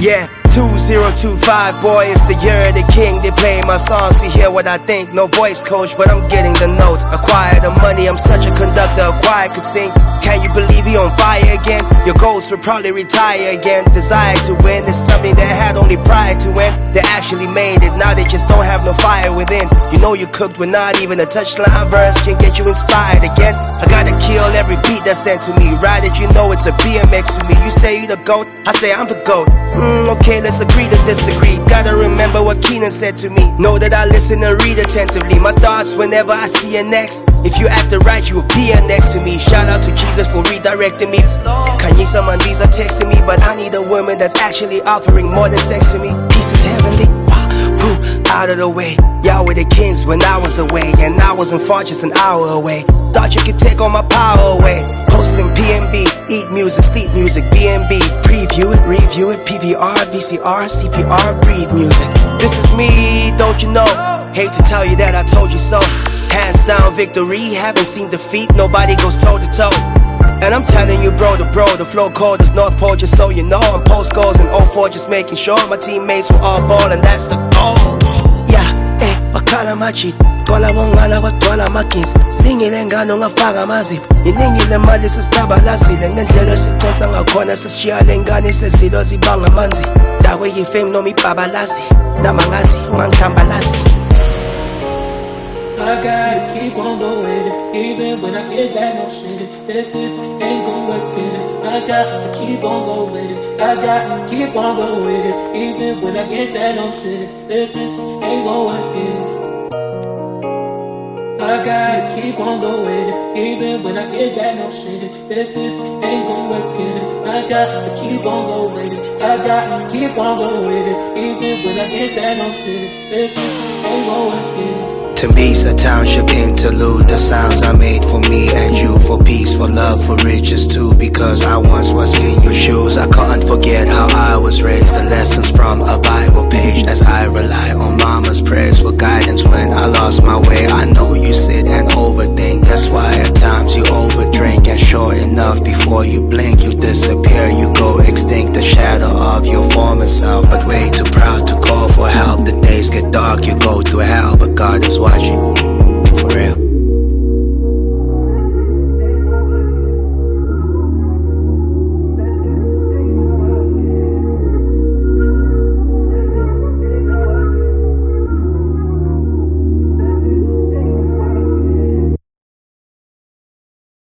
Yeah, 2025, boy, it's the year of the king. They play my songs, you hear what I think. No voice coach, but I'm getting the notes. Acquire the money, I'm such a conductor, a choir could sing. Can you believe he on fire again? Your ghost will probably retire again. Desire to win is something that had only pride to win. They actually made it, now they just don't have no fire within. You know you cooked with not even a touchline verse can get you inspired again. I gotta kill every beat that's sent to me. Right, did you know it's a BMX to me? You say you the GOAT, I say I'm the GOAT. Okay, let's agree to disagree. Gotta remember what Keenan said to me. Know that I listen and read attentively. My thoughts whenever I see an next. If you acted right, you will be next to me. Shout out to Jesus for redirecting me. Kanyisa Mandisa texting me, but I need a woman that's actually offering more than sex to me. Peace is heavenly. Boo, out of the way. Y'all were the kings when I was away, and I wasn't far, just an hour away. Thought you could take all my power away. Posted in PNB, eat music, sleep music, BNB. Preview it, review it, PVR, VCR, CPR, breathe music. This is me, don't you know? Hate to tell you that I told you so. Hands down victory, haven't seen defeat, nobody goes toe to toe. And I'm telling you bro, the flow cold as North Pole, just so you know. I'm post goals in 04, just making sure my teammates will all ball, and that's the goal. Yeah, bakhala majit, twala bongana batwala makins. Ningile ngano ngafaka amazipho, iningile mali sesitabalasile. Ngendlela sikhonsa ngakhona sesishiya lengane sezilo zibanga amanzi. Dawe yifame noma ibhabalazi, namangazi umangihambalazi. I gotta keep on going, even when I get that notion that this ain't gon' work it. I gotta keep on going, I gotta keep on going, even when I get that notion that this ain't gon' work it. I gotta keep on going, even when I get that notion that this ain't gon' work it. I gotta keep on going, I gotta keep on going, even when I get that notion that this ain't gon' work it. Tembisa Township interlude, the sounds I made for me and you, for peace, for love, for riches too. Because I once was in your shoes, I can't forget how I was raised. The lessons from a Bible page, as I rely on mama's prayers for guidance when I lost my way. I know you sit and overthink, that's why at times you overdrink. And sure enough, before you blink, you disappear, you go extinct. The shadow of your former self, but way too proud to call for help. The days get dark, you go through hell, but God is watching, for real.